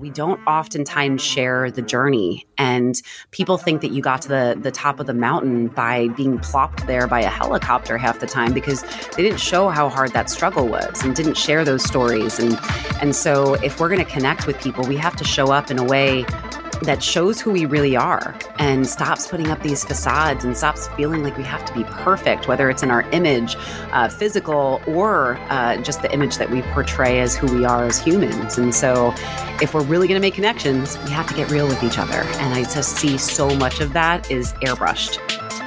we don't oftentimes share the journey. And people think that you got to the top of the mountain by being plopped there by a helicopter half the time, because they didn't show how hard that struggle was and didn't share those stories. And so if we're going to connect with people, we have to show up in a way that shows who we really are and stops putting up these facades and stops feeling like we have to be perfect, whether it's in our image, physical, or just the image that we portray as who we are as humans. And so if we're really going to make connections, we have to get real with each other. And I just see so much of that is airbrushed.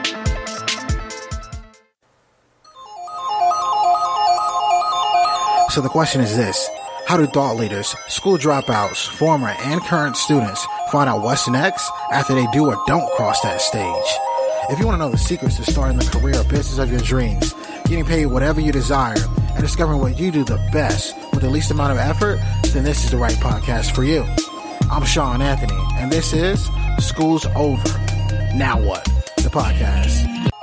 So the question is this: how do thought leaders, school dropouts, former and current students find out what's next after they do or don't cross that stage? If you want to know the secrets to starting the career or business of your dreams, getting paid whatever you desire, and discovering what you do the best with the least amount of effort, then this is the right podcast for you. I'm Sean Anthony, and this is School's Over, Now What? The podcast.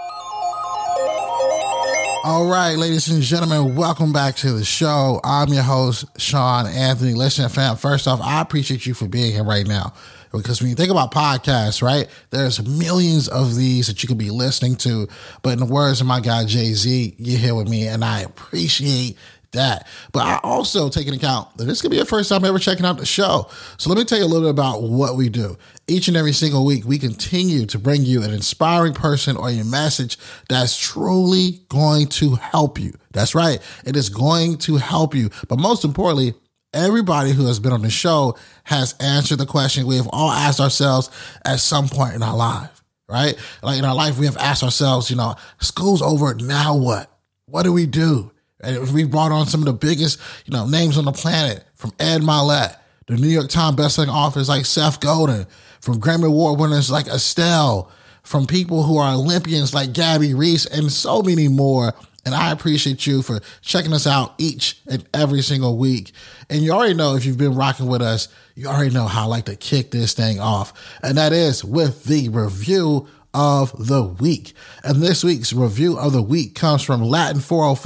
All right, ladies and gentlemen, welcome back to the show. I'm your host, Sean Anthony. Listen, fam, first off, I appreciate you for being here right now. Because when you think about podcasts, right, there's millions of these that you could be listening to. But in the words of my guy, Jay-Z, you're here with me, and I appreciate that. But I also take into account that this could be your first time ever checking out the show. So let me tell you a little bit about what we do. Each and every single week, we continue to bring you an inspiring person or a message that's truly going to help you. That's right. It is going to help you. But most importantly, everybody who has been on the show has answered the question we have all asked ourselves at some point in our life, right? Like in our life, we have asked ourselves, school's over, now what? What do we do? And we brought on some of the biggest, names on the planet, from Ed Mylett, the New York Times bestselling authors like Seth Godin, from Grammy Award winners like Estelle, from people who are Olympians like Gabby Reese, and so many more. And I appreciate you for checking us out each and every single week. And you already know, if you've been rocking with us, you already know how I like to kick this thing off. And that is with the review of the week. And this week's review of the week comes from Latin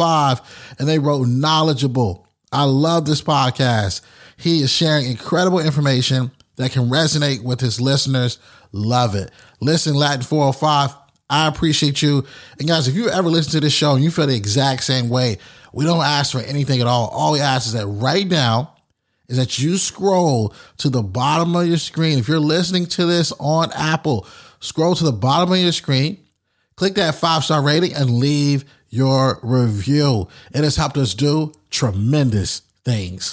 405, and they wrote knowledgeable. I love this podcast. He is sharing incredible information that can resonate with his listeners. Love it. Listen, Latin 405, I appreciate you. And guys, if you ever listen to this show and you feel the exact same way, we don't ask for anything at all. All we ask is that right now is that you scroll to the bottom of your screen. If you're listening to this on Apple, scroll to the bottom of your screen, click that 5-star rating, and leave your review. It has helped us do tremendous things.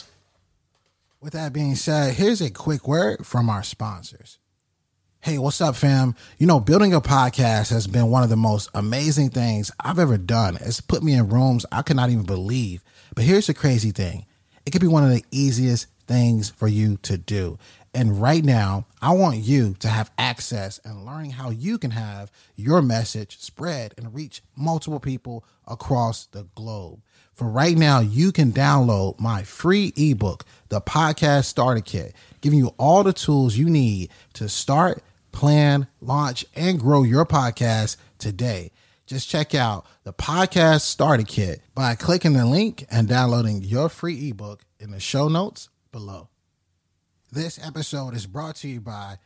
With that being said, here's a quick word from our sponsors. Hey, what's up, fam? Building a podcast has been one of the most amazing things I've ever done. It's put me in rooms I could not even believe. But here's the crazy thing. It could be one of the easiest things for you to do. And right now, I want you to have access and learning how you can have your message spread and reach multiple people across the globe. For right now, you can download my free ebook, The Podcast Starter Kit, giving you all the tools you need to start, plan, launch, and grow your podcast today. Just check out The Podcast Starter Kit by clicking the link and downloading your free ebook in the show notes below. This episode is brought to you by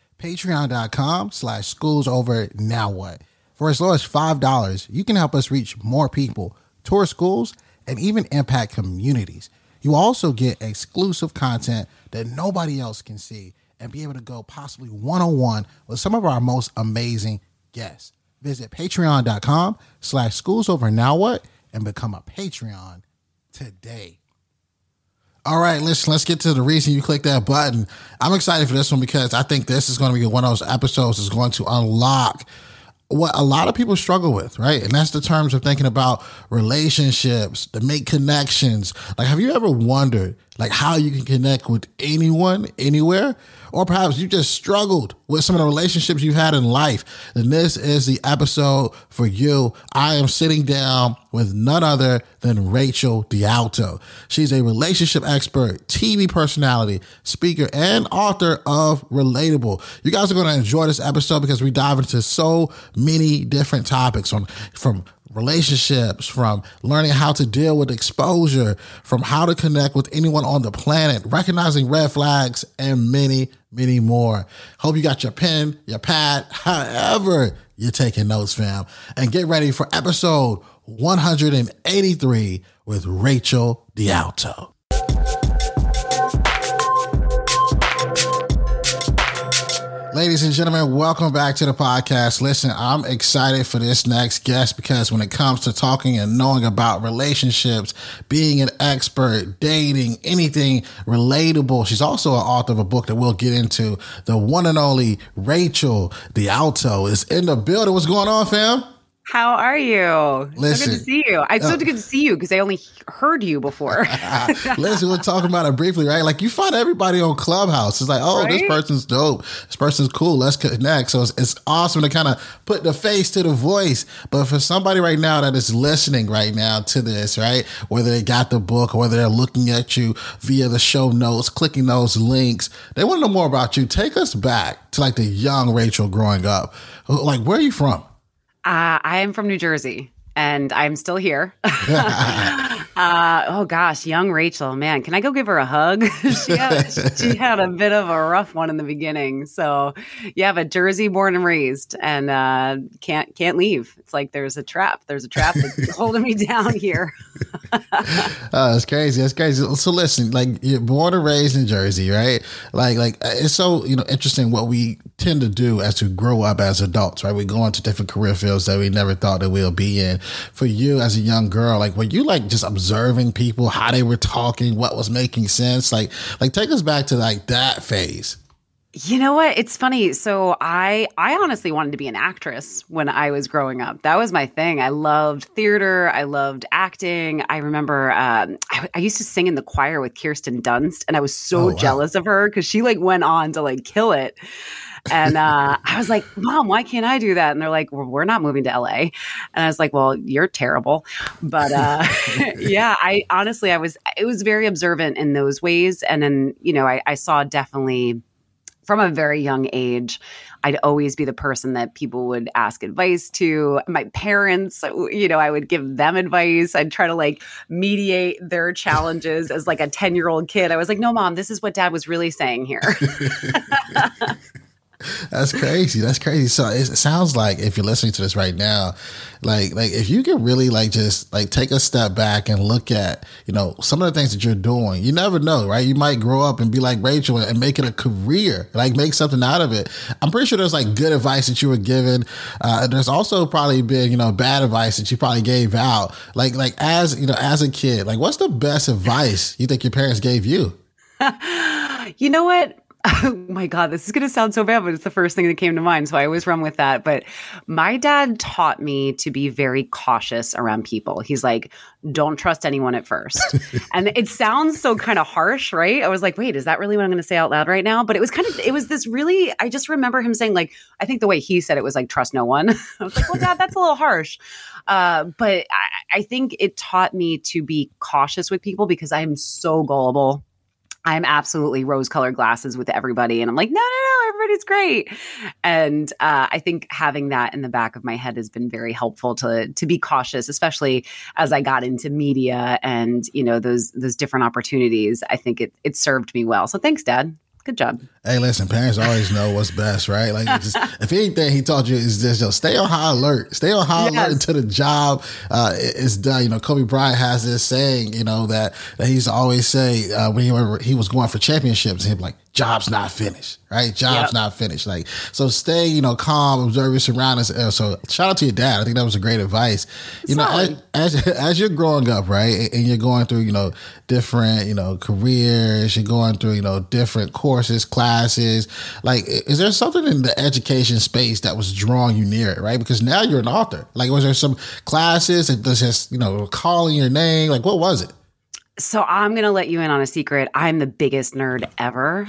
patreon.com/schoolsover.nowwhat. For as low as $5, you can help us reach more people, tour schools, and even impact communities. You also get exclusive content that nobody else can see and be able to go possibly one-on-one with some of our most amazing guests. Visit patreon.com/schoolsover.nowwhat and become a Patreon today. All right, let's get to the reason you clicked that button. I'm excited for this one because I think this is going to be one of those episodes that's going to unlock what a lot of people struggle with, right? And that's the terms of thinking about relationships, to make connections. Like, have you ever wondered, how you can connect with anyone, anywhere? Or perhaps you just struggled with some of the relationships you've had in life, then this is the episode for you. I am sitting down with none other than Rachel D'Alto. She's a relationship expert, TV personality, speaker, and author of Relatable. You guys are going to enjoy this episode because we dive into so many different topics from relationships, from learning how to deal with exposure, from how to connect with anyone on the planet, recognizing red flags, and many, many more. Hope you got your pen, your pad, however you're taking notes, fam. And get ready for episode 183 with Rachel D'Alto. Ladies and gentlemen, welcome back to the podcast. Listen, I'm excited for this next guest because when it comes to talking and knowing about relationships, being an expert, dating, anything relatable, she's also an author of a book that we'll get into. The one and only Rachel D'Alto is in the building. What's going on, fam? How are you? Listen, so good to see you. It's so good to see you because I only heard you before. Listen, we're talking about it briefly, right? Like you find everybody on Clubhouse. It's like, oh, right? This person's dope. This person's cool. Let's connect. So it's awesome to kind of put the face to the voice. But for somebody right now that is listening right now to this, right? Whether they got the book or whether they're looking at you via the show notes, clicking those links, they want to know more about you. Take us back to like the young Rachel growing up. Like, where are you from? I am from New Jersey, and I'm still here. Oh gosh, young Rachel, man, can I go give her a hug? she had a bit of a rough one in the beginning. So yeah, but Jersey born and raised, and can't leave. It's like there's a trap that's holding me down here. That's crazy. That's crazy. So listen, like you're born and raised in Jersey, right? Like it's so, interesting what we tend to do as we grow up as adults, right? We go into different career fields that we never thought that we'll be in. For you as a young girl, like were you like just observing people, how they were talking, what was making sense? Like take us back to like that phase. You know what? It's funny. So I honestly wanted to be an actress when I was growing up. That was my thing. I loved theater. I loved acting. I remember I used to sing in the choir with Kirsten Dunst, and I was so jealous of her because she like went on to like kill it. And I was like, Mom, why can't I do that? And they're like, well, we're not moving to LA. And I was like, well, you're terrible. But yeah, it was very observant in those ways. And then, I saw definitely from a very young age, I'd always be the person that people would ask advice to. My parents, I would give them advice. I'd try to like mediate their challenges as like a 10-year-old kid. I was like, no, Mom, this is what Dad was really saying here. That's crazy. That's crazy. So it sounds like if you're listening to this right now, like if you can really like just like take a step back and look at, some of the things that you're doing, you never know, right? You might grow up and be like Rachel and make it a career, like make something out of it. I'm pretty sure there's like good advice that you were given. There's also probably been, bad advice that you probably gave out. Like as a kid, like what's the best advice you think your parents gave you? You know what? Oh my God, this is going to sound so bad, but it's the first thing that came to mind. So I always run with that. But my dad taught me to be very cautious around people. He's like, don't trust anyone at first. And it sounds so kind of harsh, right? I was like, wait, is that really what I'm going to say out loud right now? But it was this really, I just remember him saying like, I think the way he said it was like, trust no one. I was like, well, Dad, that's a little harsh. But I think it taught me to be cautious with people because I am so gullible. I'm absolutely rose-colored glasses with everybody. And I'm like, no, everybody's great. And I think having that in the back of my head has been very helpful to be cautious, especially as I got into media and, those different opportunities. I think it served me well. So thanks, Dad. Good job. Hey, listen, parents always know what's best, right? Like, just, if anything he taught you is just, stay on high alert. Stay on high alert until the job is done. Kobe Bryant has this saying, that he used to always say when he was going for championships, he'd be like, job's not finished, right? Job's not finished. Like, so stay, calm, observe your surroundings. So shout out to your dad. I think that was a great advice. As you're growing up, right? And you're going through, different, careers, you're going through, different courses, classes. Like, is there something in the education space that was drawing you near it, right? Because now you're an author. Like, was there some classes that just, calling your name? Like, what was it? So I'm going to let you in on a secret. I'm the biggest nerd ever.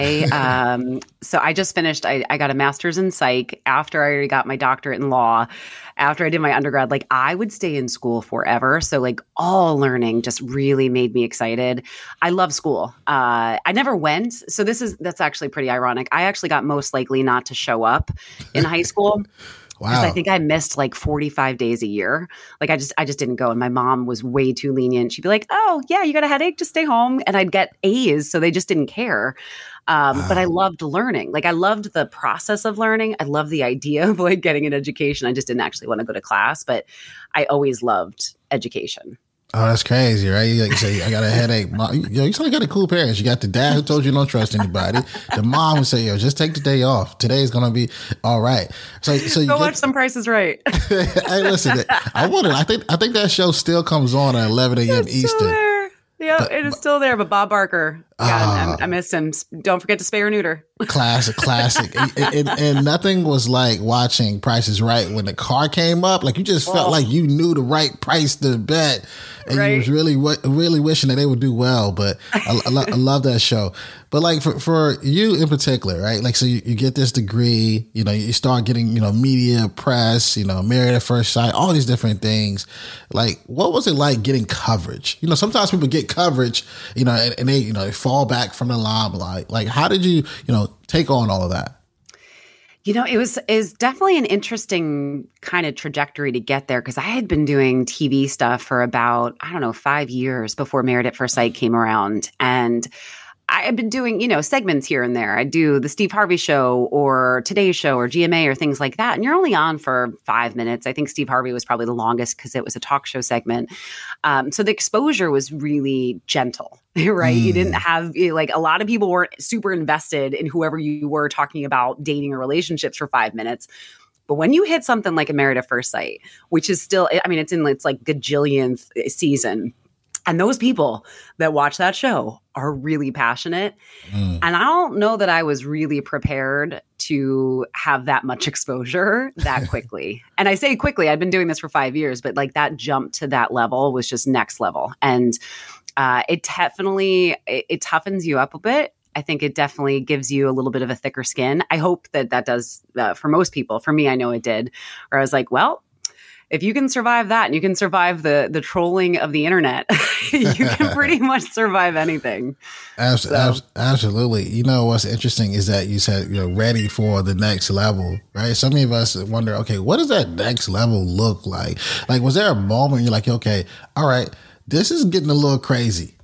So I just finished, I got a master's in psych after I already got my doctorate in law. After I did my undergrad, like I would stay in school forever. So like all learning just really made me excited. I love school. I never went. So that's actually pretty ironic. I actually got most likely not to show up in high school. Because Wow. I think I missed like 45 days a year. Like I just didn't go. And my mom was way too lenient. She'd be like, "Oh yeah, you got a headache? Just stay home." And I'd get A's. So they just didn't care. But I Wow. loved learning. Like I loved the process of learning. I love the idea of like getting an education. I just didn't actually want to go to class, but I always loved education. Oh, that's crazy, right? You like say, I got a headache. Yo, you still got a cool parents. You got the dad who told you don't trust anybody. The mom who say, yo, just take the day off. Today's going to be all right. So you Go watch some Price is Right. Hey, listen, I think that show still comes on at 11 a.m. Eastern. Yeah, it is still there. But Bob Barker, God, I miss him. Don't forget to spay or neuter. Classic. And nothing was like watching Price is Right when the car came up. Like you just felt like you knew the right price to bet. And you was really wishing that they would do well. But I love that show. But like for you in particular, right? Like, so you get this degree, you start getting, media, press, Married at First Sight, all these different things. Like, what was it like getting coverage? Sometimes people get coverage, and they fall back from the limelight. Like, how did you, take on all of that? Is definitely an interesting kind of trajectory to get there because I had been doing TV stuff for about, 5 years before Married at First Sight came around. And I had been doing, segments here and there. I do the Steve Harvey Show or Today's Show or GMA or things like that. And you're only on for 5 minutes. I think Steve Harvey was probably the longest because it was a talk show segment. So the exposure was really gentle, right? You didn't have like a lot of people weren't super invested in whoever you were talking about dating or relationships for 5 minutes. But when you hit something like a Married at First Sight, which is still, it's like gajillionth season. And those people that watch that show are really passionate. And I don't know that I was really prepared to have that much exposure that quickly. And I say quickly, I've been doing this for 5 years, but like that jump to that level was just next level. And it definitely, it toughens you up a bit. I think it definitely gives you a little bit of a thicker skin. I hope that does for most people. For me, I know it did. Where I was like, well, if you can survive that and you can survive the trolling of the internet, you can pretty much survive anything. Absolutely. What's interesting is that you said you're ready for the next level, right? Some of us wonder, okay, what does that next level look like? Like, was there a moment you're like, okay, all right, this is getting a little crazy?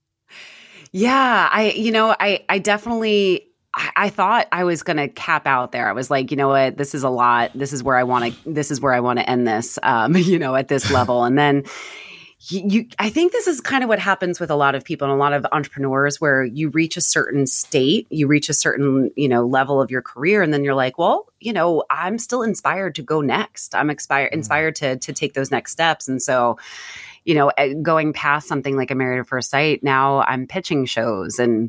Yeah, I definitely, I thought I was going to cap out there. I was like, you know what, this is a lot. This is where I want to end this, at this level. And then I think this is kind of what happens with a lot of people and a lot of entrepreneurs where you reach a certain state, you reach a certain, level of your career. And then you're like, well, I'm still inspired to go next. I'm inspired to take those next steps. And so, going past something like a Married at First Sight, now I'm pitching shows and,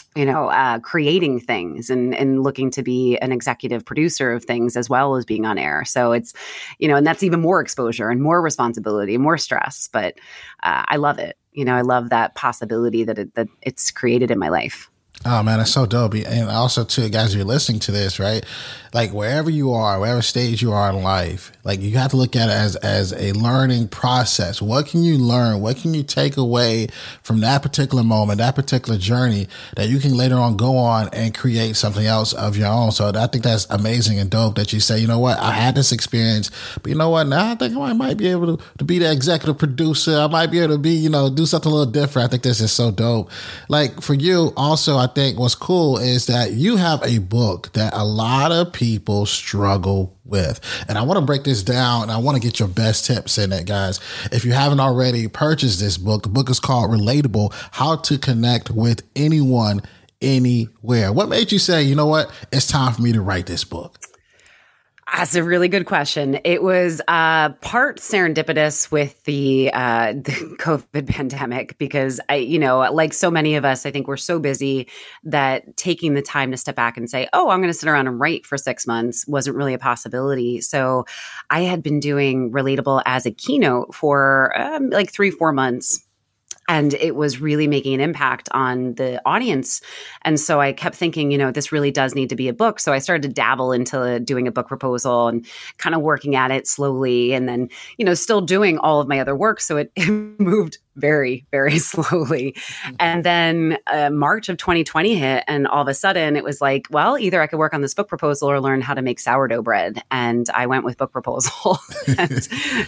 creating things and looking to be an executive producer of things as well as being on air. So it's, and that's even more exposure and more responsibility and more stress. But I love it. I love that possibility that it's created in my life. Oh man, that's so dope. And also too, guys, you're listening to this, right? Like wherever you are, whatever stage you are in life, like you have to look at it as a learning process. What can you learn? What can you take away from that particular moment, that particular journey that you can later on go on and create something else of your own? So I think that's amazing and dope that you say, you know what, I had this experience, but you know what, now I think I might be able to be the executive producer. I might be able to be, do something a little different. I think this is so dope. Like for you also, I think what's cool is that you have a book that a lot of people struggle with. And I want to break this down and I want to get your best tips in it, guys. If you haven't already purchased this book, the book is called Relatable: How to Connect with Anyone, Anywhere. What made you say, you know what, it's time for me to write this book? That's a really good question. It was part serendipitous with the COVID pandemic because like so many of us, I think we're so busy that taking the time to step back and say, oh, I'm going to sit around and write for 6 months wasn't really a possibility. So I had been doing Relatable as a keynote for like 3-4 months. And it was really making an impact on the audience. And so I kept thinking, this really does need to be a book. So I started to dabble into doing a book proposal and kind of working at it slowly. And then, still doing all of my other work. So it moved very, very slowly. And then March of 2020 hit, and all of a sudden it was like, well, either I could work on this book proposal or learn how to make sourdough bread. And I went with book proposal and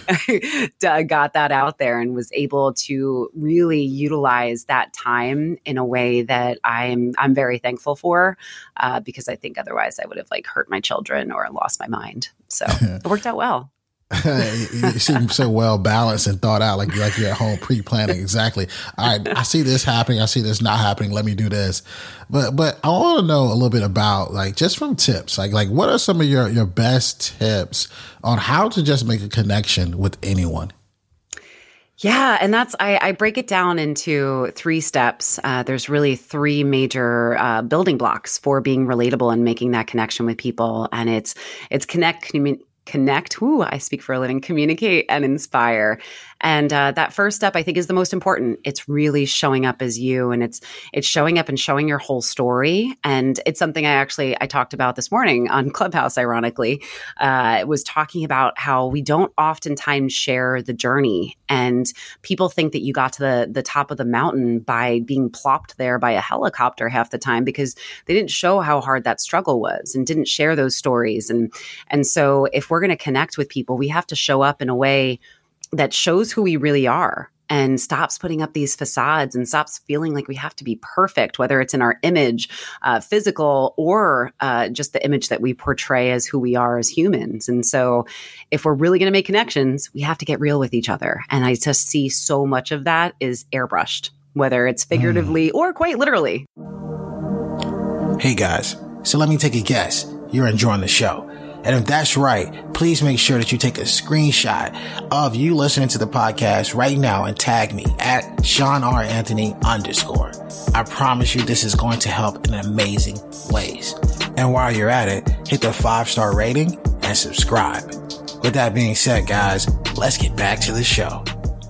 got that out there and was able to really utilize that time in a way that I'm very thankful for, because I think otherwise I would have like hurt my children or lost my mind. So it worked out well. You seem so well balanced and thought out, like you're at home pre-planning. Exactly. All right, I see this happening. I see this not happening. Let me do this. But I want to know a little bit about, like, just from tips, like what are some of your best tips on how to just make a connection with anyone? Yeah. And I break it down into 3 steps. There's really 3 major building blocks for being relatable and making that connection with people. And it's connect. I speak for a living, communicate and inspire. And that first step, I think, is the most important. It's really showing up as you, and it's showing up and showing your whole story. And it's something I talked about this morning on Clubhouse, ironically. It was talking about how we don't oftentimes share the journey, and people think that you got to the top of the mountain by being plopped there by a helicopter half the time, because they didn't show how hard that struggle was and didn't share those stories. And so if we're going to connect with people, we have to show up in a way that shows who we really are and stops putting up these facades and stops feeling like we have to be perfect, whether it's in our image, physical, or just the image that we portray as who we are as humans. And so if we're really going to make connections, we have to get real with each other. And I just see so much of that is airbrushed, whether it's figuratively or quite literally. Hey guys, so let me take a guess. You're enjoying the show. And if that's right, please make sure that you take a screenshot of you listening to the podcast right now and tag me at Sean R. Anthony _. I promise you this is going to help in amazing ways. And while you're at it, hit the 5-star rating and subscribe. With that being said, guys, let's get back to the show.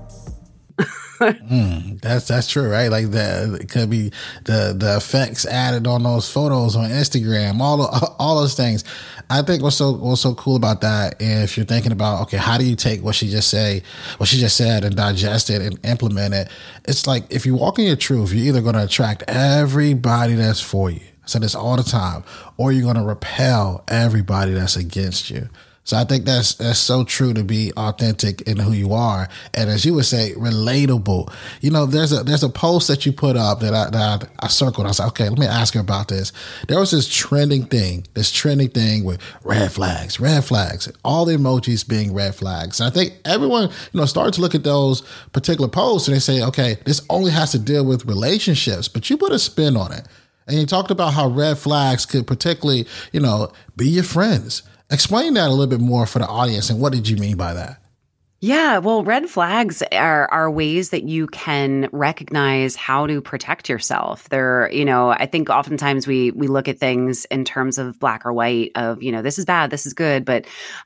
That's true, right? Like it could be the effects added on those photos on Instagram, all those things. I think what's so cool about that, if you're thinking about, okay, how do you take what she just said and digest it and implement it? It's like, if you walk in your truth, you're either going to attract everybody that's for you. I say this all the time, or you're going to repel everybody that's against you. So I think that's so true, to be authentic in who you are. And as you would say, relatable. You know, there's a post that you put up that I circled. I was like, okay, let me ask her about this. There was this trending thing with red flags, all the emojis being red flags. And I think everyone, started to look at those particular posts and they say, okay, this only has to deal with relationships, but you put a spin on it. And you talked about how red flags could particularly, be your friends. Explain that a little bit more for the audience, and what did you mean by that? Yeah, well, red flags are ways that you can recognize how to protect yourself. They're, I think oftentimes we look at things in terms of black or white, of, this is bad, this is good. But,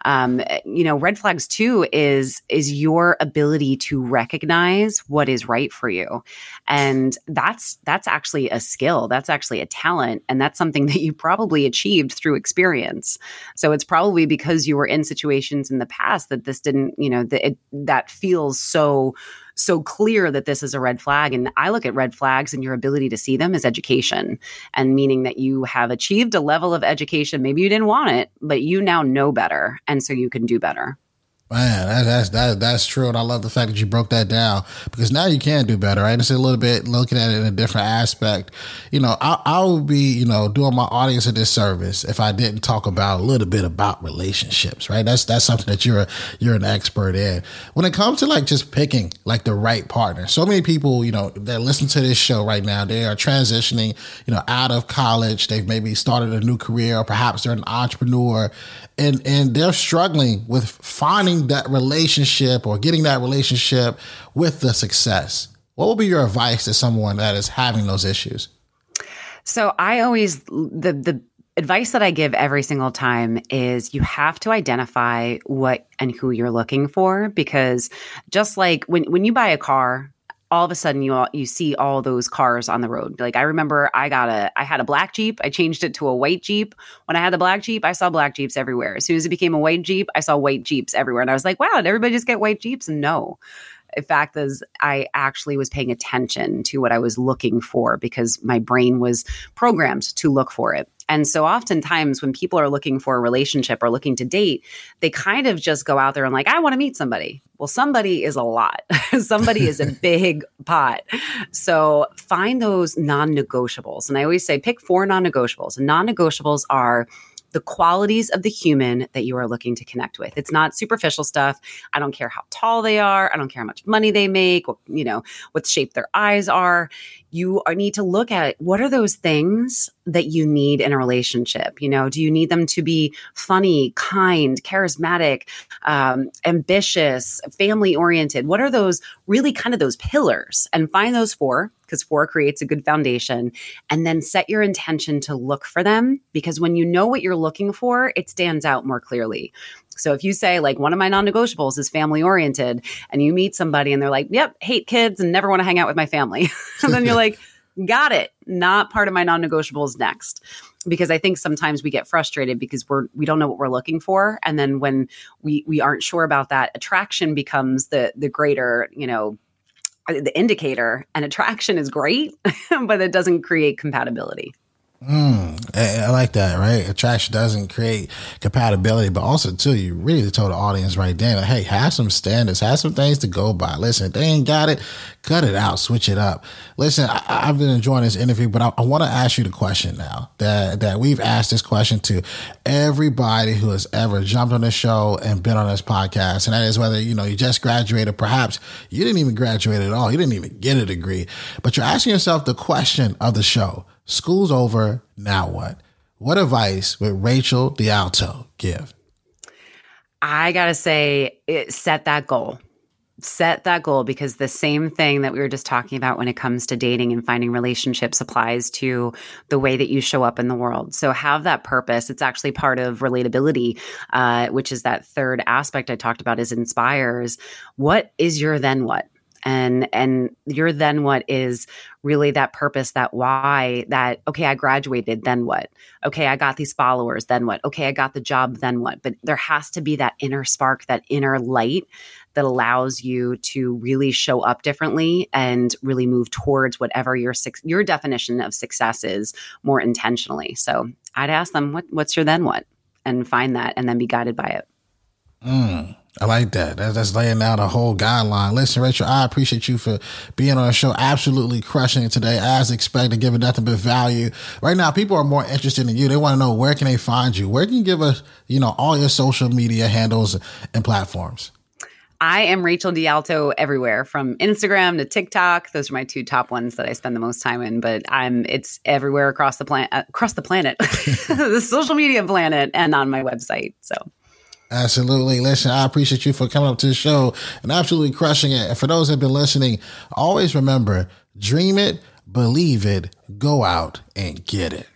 red flags too is your ability to recognize what is right for you. And that's actually a skill. That's actually a talent. And that's something that you probably achieved through experience. So it's probably because you were in situations in the past that this didn't, that feels so clear that this is a red flag. And I look at red flags and your ability to see them as education, and meaning that you have achieved a level of education. Maybe you didn't want it, but you now know better. And so you can do better. Man, that's true. And I love the fact that you broke that down, because now you can do better, right? It's a little bit looking at it in a different aspect. I would be, doing my audience a disservice if I didn't talk about a little bit about relationships, right? That's something that you're an expert in. When it comes to just picking the right partner, so many people, that listen to this show right now, they are transitioning, out of college. They've maybe started a new career, or perhaps they're an entrepreneur, and they're struggling with finding that relationship or getting that relationship with the success. What would be your advice to someone that is having those issues? So the advice that I give every single time is you have to identify what and who you're looking for, because just like when you buy a car, all of a sudden you see all those cars on the road. Like, I remember I had a black Jeep. I changed it to a white Jeep. When I had the black Jeep, I saw black Jeeps everywhere. As soon as it became a white Jeep, I saw white Jeeps everywhere. And I was like, wow, did everybody just get white Jeeps? And no. fact is I actually was paying attention to what I was looking for because my brain was programmed to look for it. And so oftentimes when people are looking for a relationship or looking to date, they kind of just go out there and like, I want to meet somebody. Well, somebody is a lot. Somebody is a big pot. So find those non-negotiables. And I always say pick 4 non-negotiables. And non-negotiables are the qualities of the human that you are looking to connect with. It's not superficial stuff. I don't care how tall they are. I don't care how much money they make, what shape their eyes are. You need to look at what are those things that you need in a relationship? Do you need them to be funny, kind, charismatic, ambitious, family oriented? What are those really kind of those pillars? And find those 4, because 4 creates a good foundation, and then set your intention to look for them, because when you know what you're looking for, it stands out more clearly. So if you say like one of my non-negotiables is family oriented and you meet somebody and they're like, yep, hate kids and never want to hang out with my family. And then you're like, got it. Not part of my non-negotiables next. Because I think sometimes we get frustrated because we don't know what we're looking for. And then when we aren't sure about that, attraction becomes the greater, the indicator. And attraction is great, but it doesn't create compatibility. I like that, right? Attraction doesn't create compatibility, but also too, you really told the audience right then, like, hey, have some standards, have some things to go by. Listen, if they ain't got it, cut it out, switch it up. Listen, I've been enjoying this interview, but I want to ask you the question now that we've asked this question to everybody who has ever jumped on this show and been on this podcast. And that is whether, you just graduated, perhaps you didn't even graduate at all. You didn't even get a degree, but you're asking yourself the question of the show. School's over, now what? What advice would Rachel D'Alto give? I got to say, set that goal. Set that goal, because the same thing that we were just talking about when it comes to dating and finding relationships applies to the way that you show up in the world. So have that purpose. It's actually part of relatability, which is that third aspect I talked about, is inspires. What is your then what? And your then what is really that purpose, that why, that, okay, I graduated, then what? Okay, I got these followers, then what? Okay, I got the job, then what? But there has to be that inner spark, that inner light that allows you to really show up differently and really move towards whatever your definition of success is more intentionally. So I'd ask them, what's your then what? And find that and then be guided by it. I like that. That's laying out a whole guideline. Listen, Rachel, I appreciate you for being on the show. Absolutely crushing it today, as expected, giving nothing but value. Right now, people are more interested in you. They want to know, where can they find you? Where can you give us, all your social media handles and platforms? I am Rachel D'Alto everywhere, from Instagram to TikTok. Those are my 2 top ones that I spend the most time in, but it's everywhere across the planet, the social media planet, and on my website. So. Absolutely. Listen, I appreciate you for coming up to the show and absolutely crushing it. And for those that have been listening, always remember, dream it, believe it, go out and get it.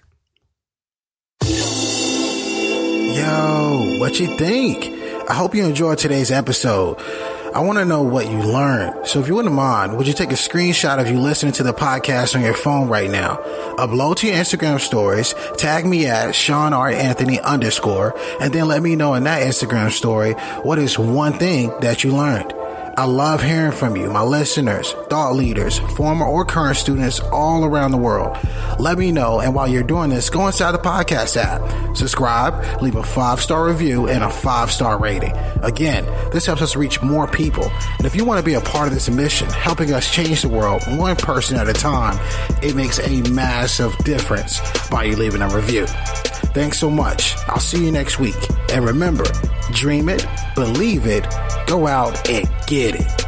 Yo, what you think? I hope you enjoyed today's episode. I want to know what you learned. So if you wouldn't mind, would you take a screenshot of you listening to the podcast on your phone right now? Upload to your Instagram stories, tag me at Sean R. Anthony _, and then let me know in that Instagram story what is one thing that you learned. I love hearing from you, my listeners, thought leaders, former or current students all around the world. Let me know, and while you're doing this, go inside the podcast app, subscribe, leave a 5-star review and a 5-star rating. Again, this helps us reach more people. And if you want to be a part of this mission, helping us change the world one person at a time, it makes a massive difference by you leaving a review. Thanks so much. I'll see you next week. And remember, dream it, believe it, go out and get it.